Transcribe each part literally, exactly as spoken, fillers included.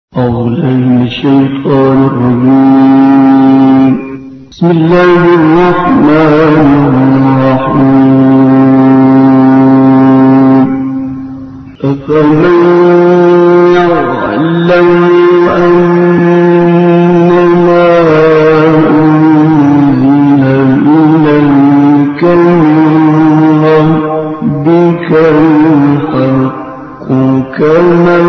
أعوذ بالله من الشيطان الرجيم. بسم الله الرحمن الرحيم. أفمن يعلم أنما أنزل إليك من ربك الحق كمن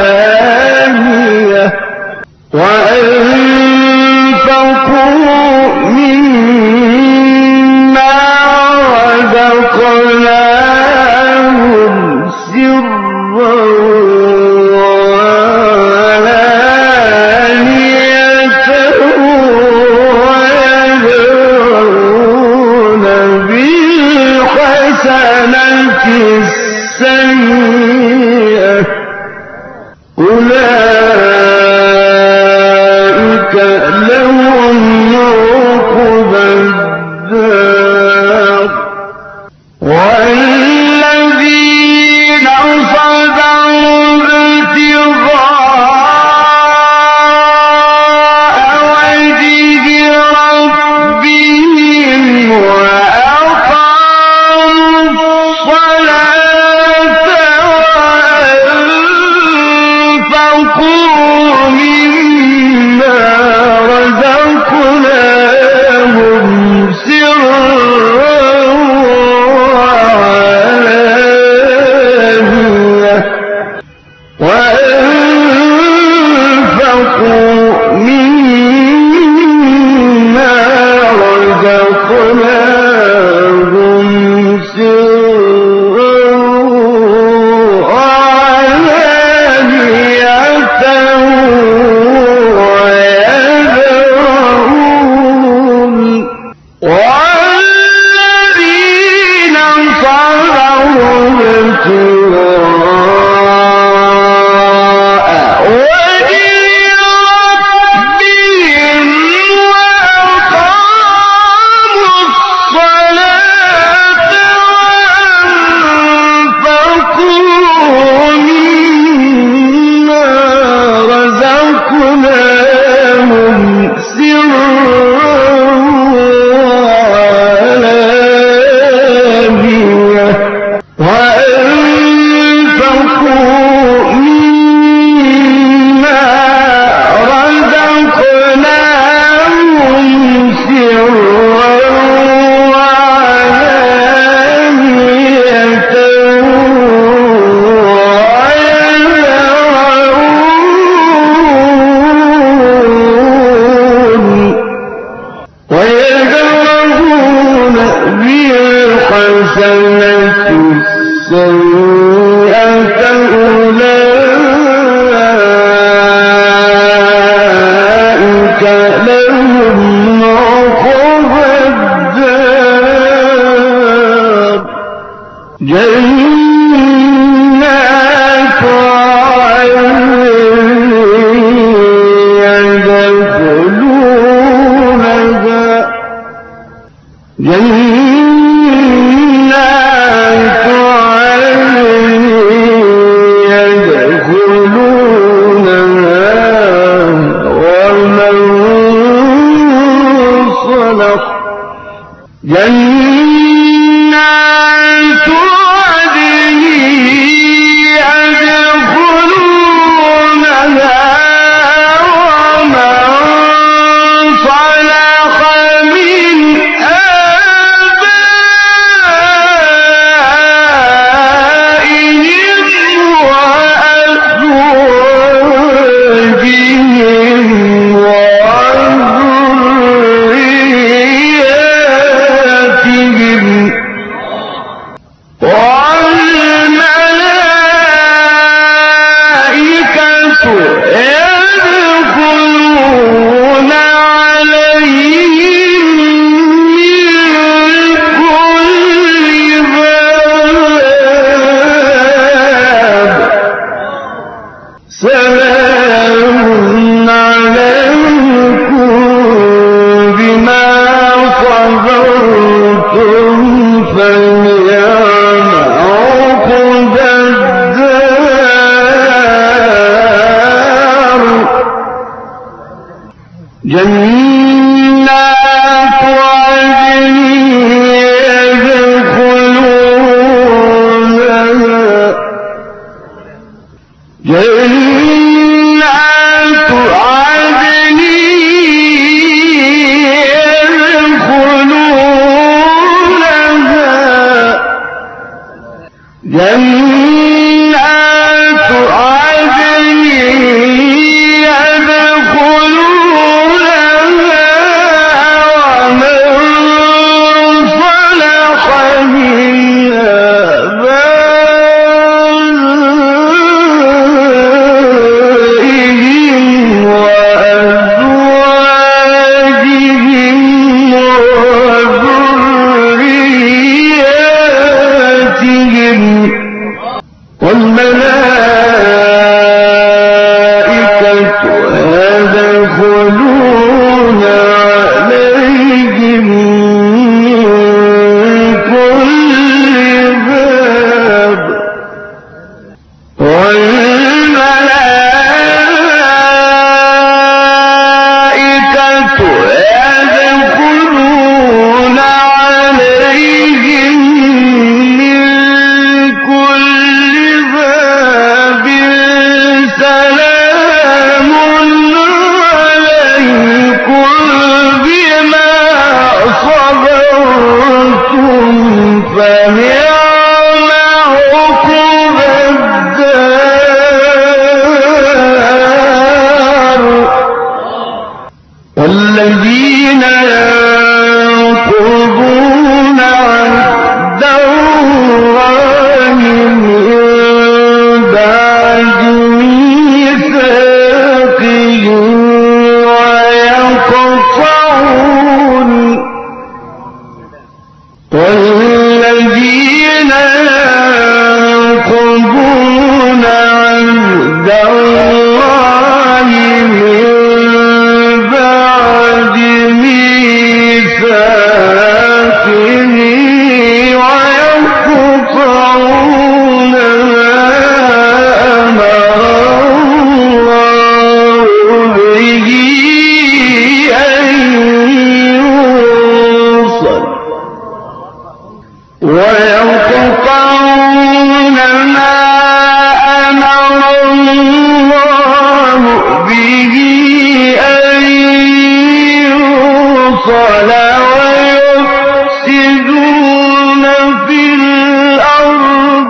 وأنفقوا من والذين ينقضون عهد الله من بعد ميثاقه ويقطعون والذين ينقضون عهد الله من بعد ميثاقه ويقطعون ما أمر الله به أن يوصل ويقطعون ما أمر الله به أن يوصل ويفسدون في الأرض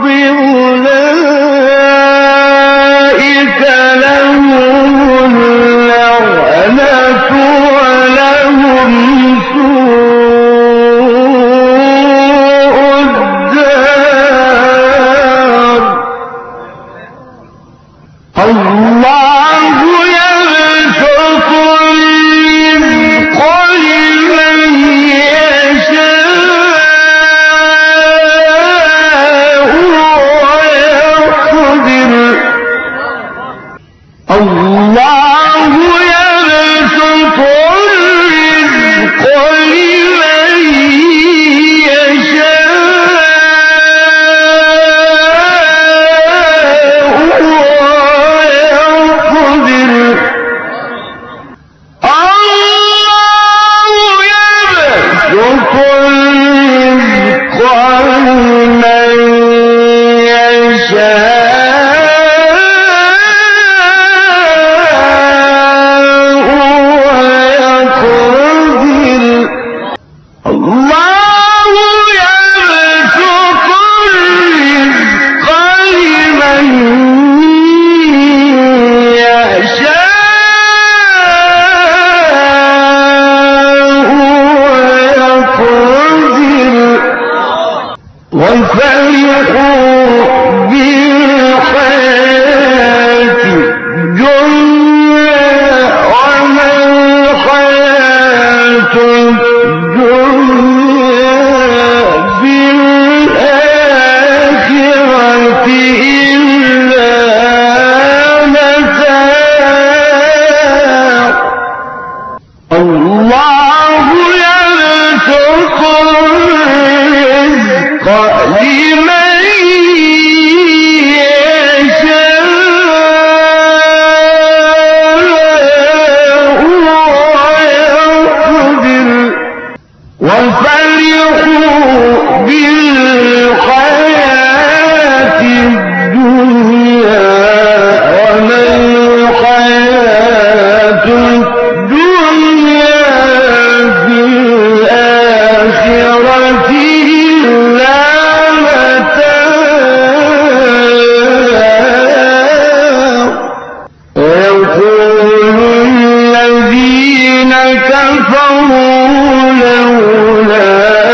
أولئك لهم اللعنة ولهم سوء الدار الله يبسط الرزق لمن يشاء ويقدر الله يبسط الرزق لمن يشاء ويقدر الله يبسط الرزق لمن يشاء ويقدر الله يبسط الرزق لمن يشاء ويقدر وفرحوا بالحياة الدنيا وما الحياة الدنيا في الآخرة إلا متاع الله يبسط الرزق لمن يشاء ويقدر وفرحوا بالحياة الدنيا وما الحياة الدنيا في الآخرة إلا متاع ويقول الذين كفروا لولا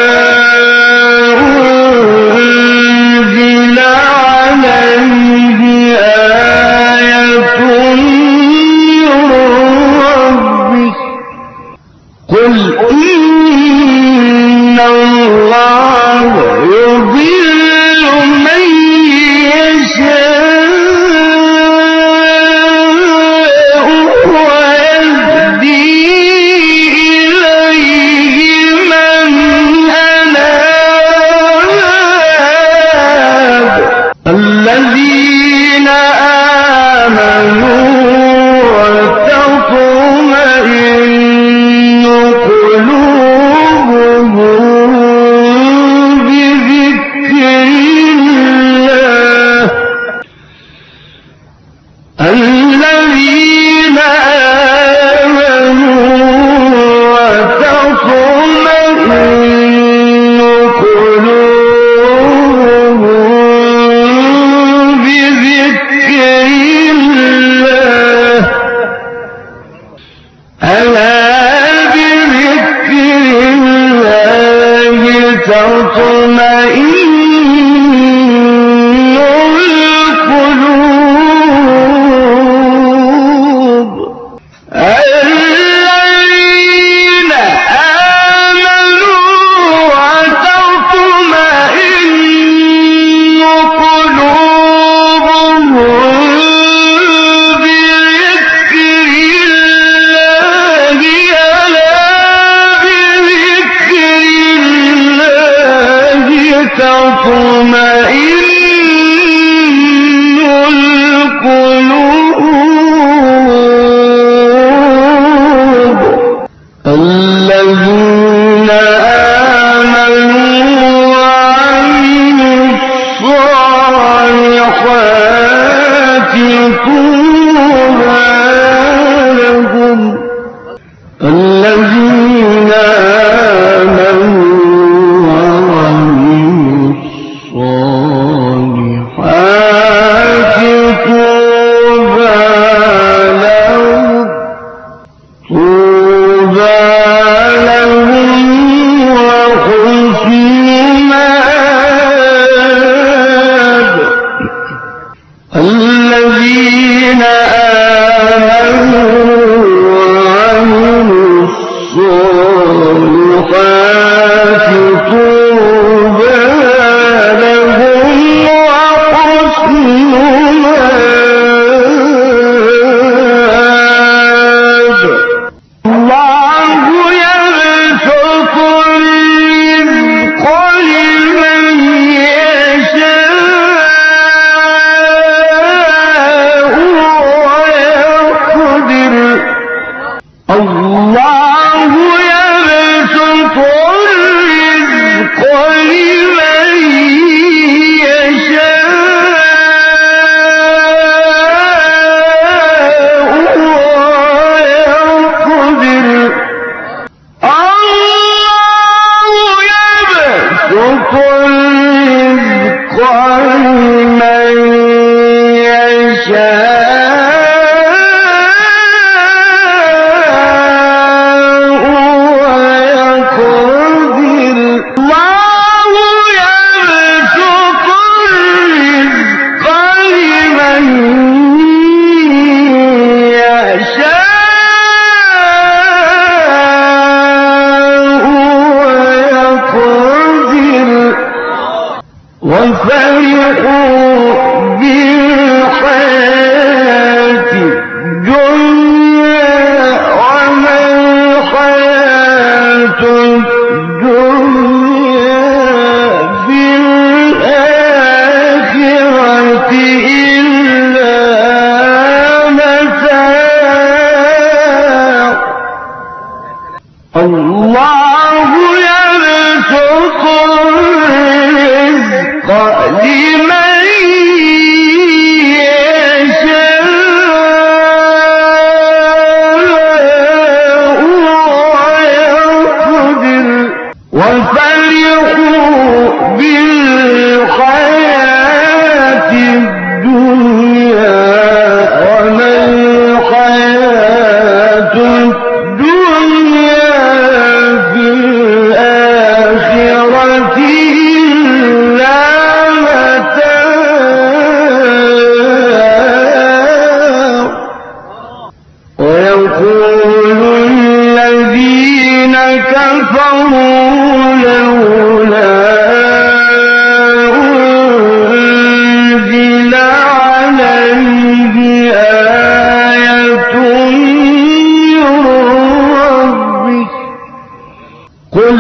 أنزل عليه آية من ربه قل إن الله يضل من يشاء ويهدي إليه من أناب الذين آمنوا وتطمئن قلوبهم بذكر الله الذين آمنوا وتطمئن قلوبهم بذكر الله الذين آمنوا وعملوا الصالحات طوبى لهم الذين آمنوا وعملوا الصالحات طوبى لهم طوبى لهم وحسن مآب الذين آمنوا وعملوا الصالحات طوبى لهم وحسن مآب الله يبسط الرزق لمن يشاء ويقدر الله يبسط الرزق لمن يشاء ويقدر الله يبسط الرزق لمن يشاء ويقدر الله يبسط الرزق لمن يشاء ويقدر وفرحوا بالحياة الدنيا وما الحياة الدنيا في الآخرة إلا متاع الله يبسط الرزق لمن يشاء ويقدر وفرحوا بالحياة الدنيا وما الحياة الدنيا في الآخرة إلا متاع ويقول الذين كفروا لولا أنزل عليه آية من ربه قل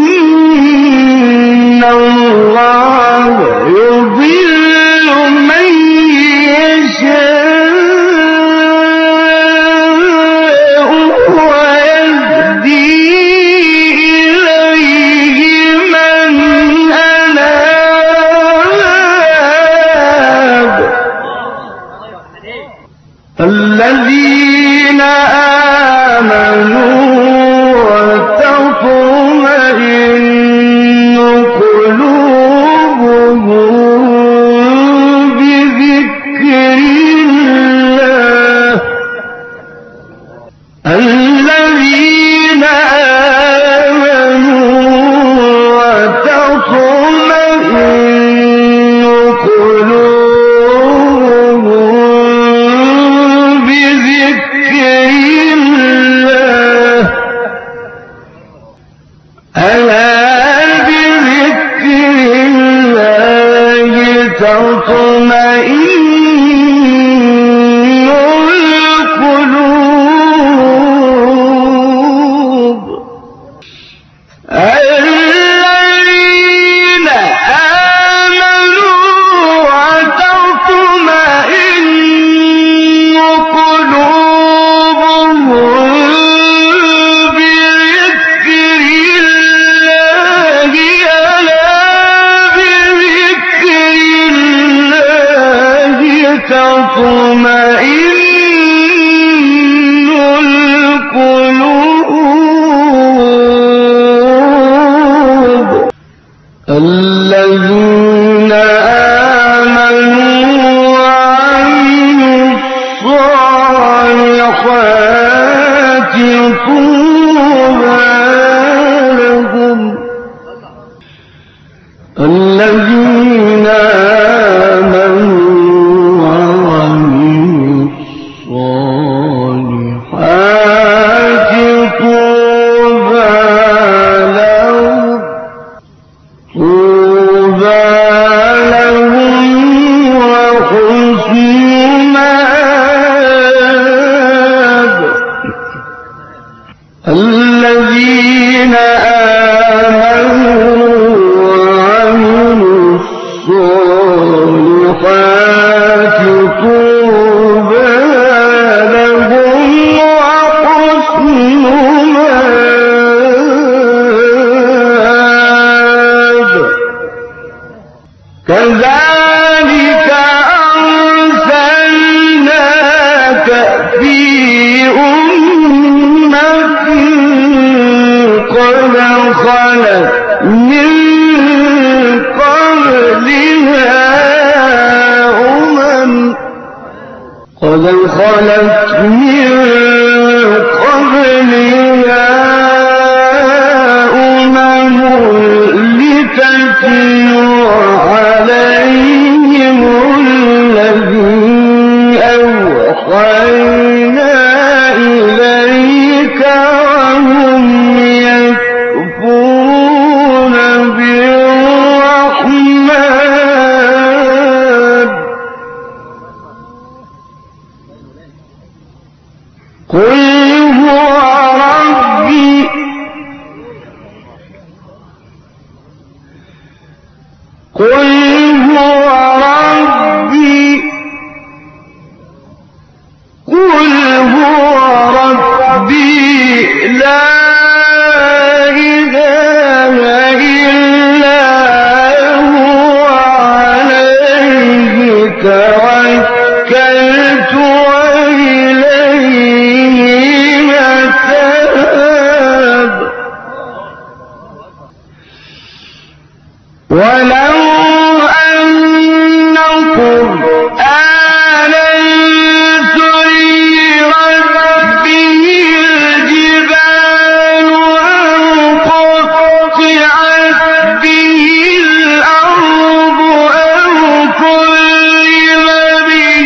إن الله يضل من يشاء ويهدي إليه من أناب الذين آمنوا وتطمئن قلوبهم بذكر الله الذين آمنوا وتطمئن قلوبهم بذكر الله ألا الذين آمنوا وعملوا الصالحات طوبى لهم الذين آمنوا وعملوا الصالحات طوبى لهم طوبى لهم وحسن مآب الذين آمنوا وعملوا الصالحات طوبى لهم وحسن مآب كذلك أرسلناك في أمة قد خلت من قبلها أمم قد خلت من قبلها أمم لتتلو عليهم الذي أوحينا إليك وهم يكفرون بالرحمن قل هو ربي قل هو ربي قل هو ربي لا إله إلا هو عليه توكلت وإليه متاب ولو أن قرآنا سيرت به الجبال أو قطعت به الأرض أو كلم به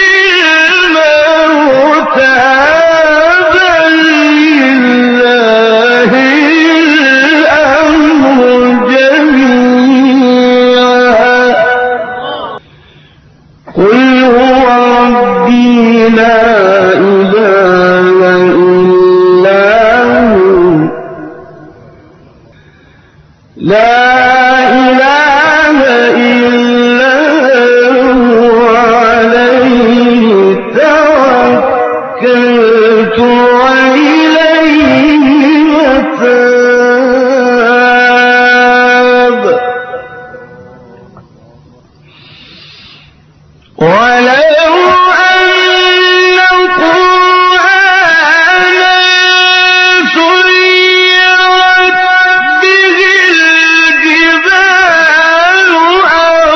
الموتى بل لله الأمر جميعا قل هو ربي لا إله إلا هو لا إله إلا هو عليه توكلت وإليه متاب ولو أن قرآنا سيرت به الجبال أو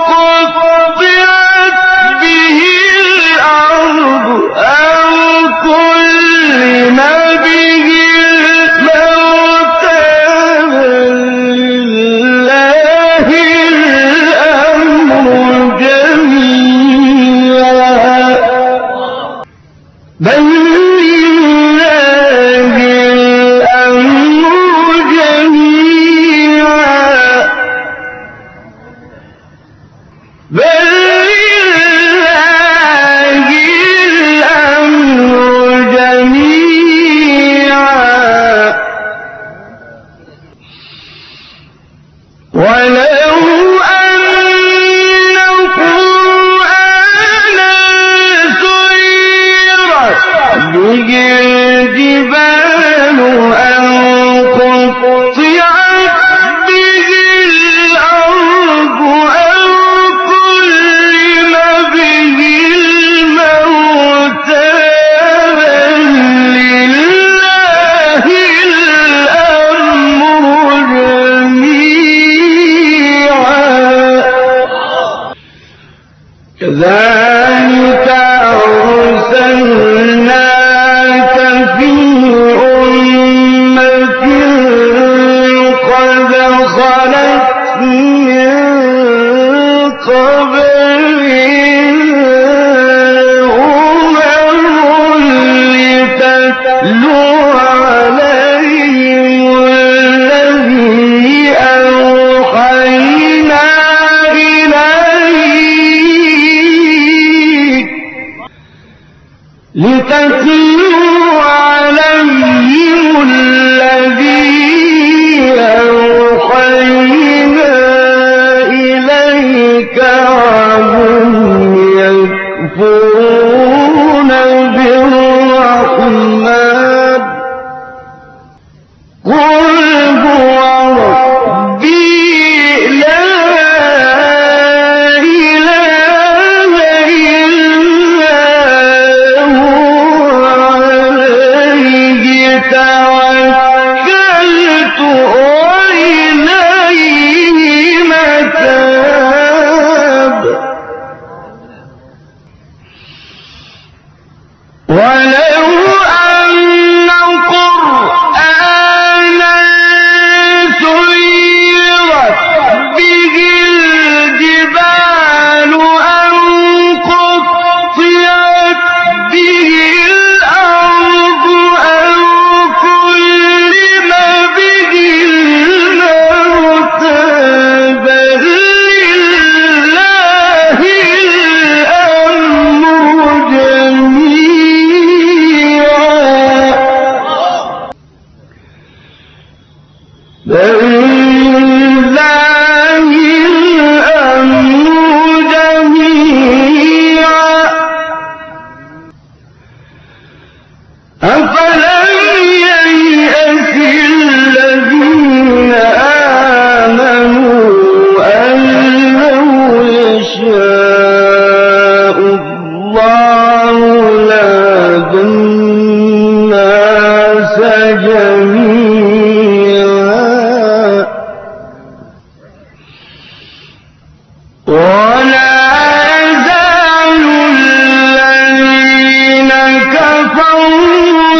قطعت به الأرض أو كلم به الموتى لله الأمر جميعا بل لله الأمر جميعا بل لله الأمر جميعا ولو أن قرآنا سيرت لتتلو عليهم الذي أوحينا إليك وهم يكفرون بالرحمن قل هو ربي لا إله إلا هو عليه توكلت وإليه متاب ولو أن قرآنا سيرت به الجبال أو قطعت به الأرض أو كلم به الموتى بل لله الأمر جميعا بل لله الأمر جميعا أفلم ييأس الذين آمنوا أن لو يشاء الله لهدى الناس جميعا ولا يزال الذين كفروا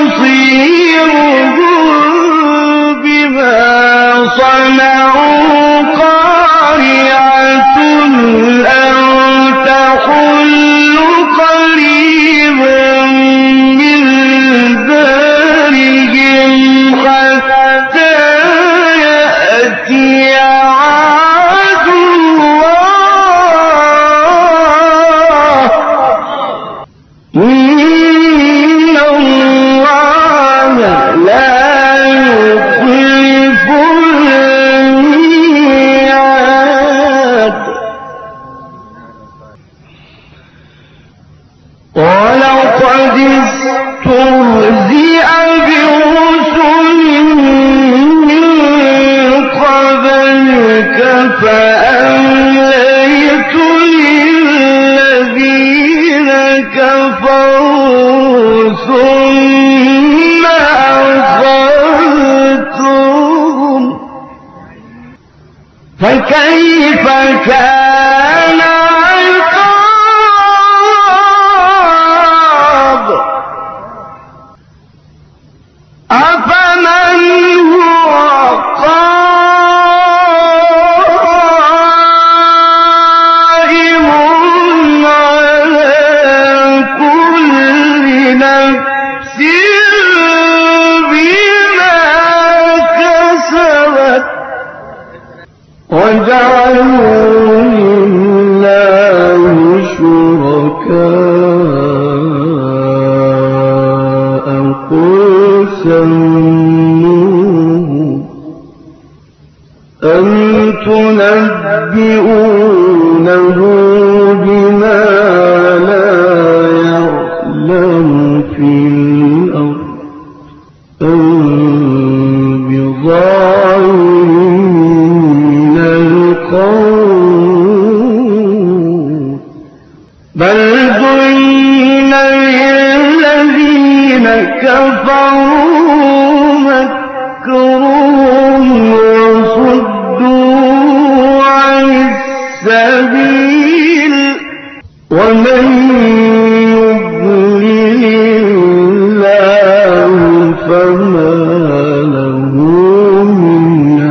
تصيبهم بما صنعوا قارعة أو تحل قريبا من دارهم حتى يأتي وعد الله إن الله لا يخلف الميعاد ولقد استهزئ برسل من قبلك فأمليت للذين كفروا ثم أخذتهم فكيف كان عقاب أفمن هو قائم على كل نفس بما كسبت وجعلوا لله شركاء قل سموهم أم تنبئونه بما لا يعلم في الأرض أم بظاهر من القول بل زين للذين كفروا مكرهم وصدوا عن السبيل ومن يضلل الله فما له من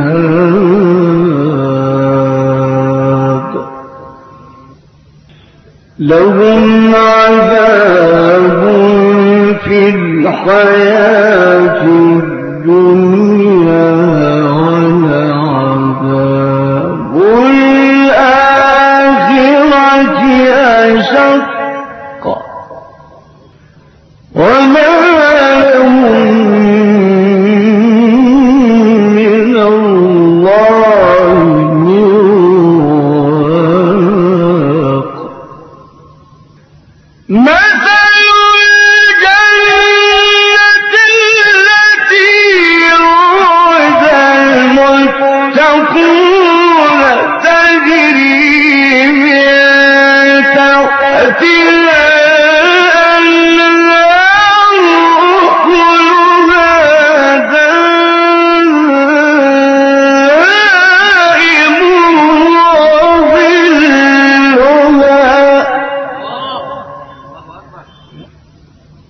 هاد لهم عذاب في الحياة الدنيا ولعذاب الآخرة أشق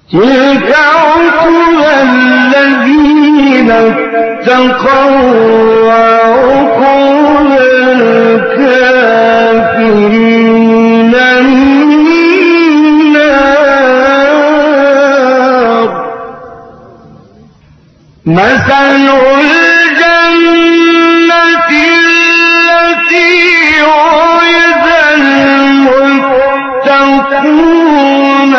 تلك عقبى الذين اتقوا وعقبى الكافرين النار. مثل الجنة التي وعد المتقون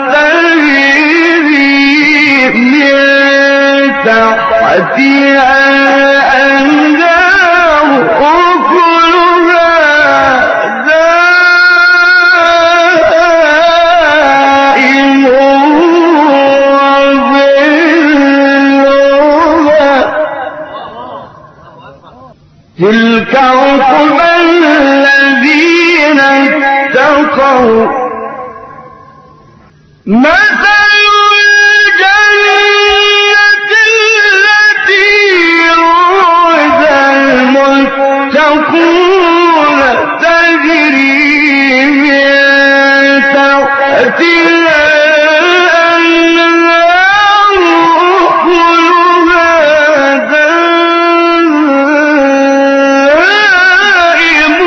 تحتها الأنهار أكلها دائم وظلها. تلك عقبى الذين اتقوا. مثل تكون تجري من تحتها الأنهار أكلها دائم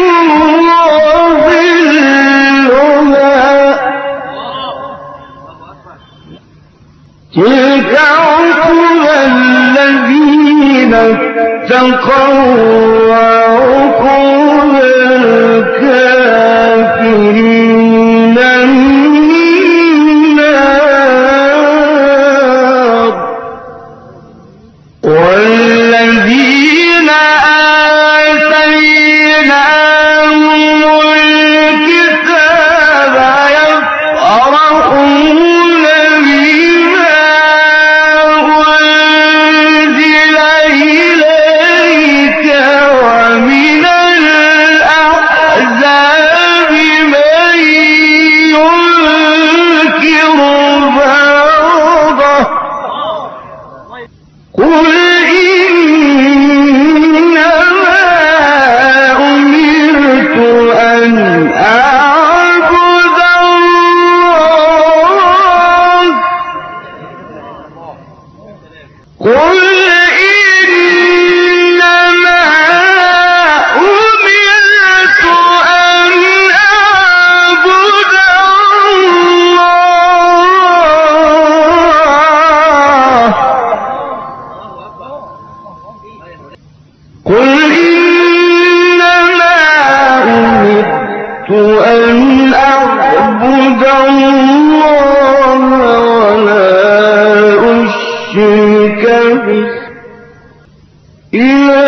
وظلها. تلك عقبى الذين اتقوا وعقبى الكافرين النار. والذين آتيناهم الكتاب يفرحون بما أنزل إليك ومن الأحزاب من ينكر بعضه. قل إنما أمرت أن أعبد الله. قل إنما أمرت أن أعبد الله. قل إنما أمرت أن أعبد الله ولا أشرك به إلا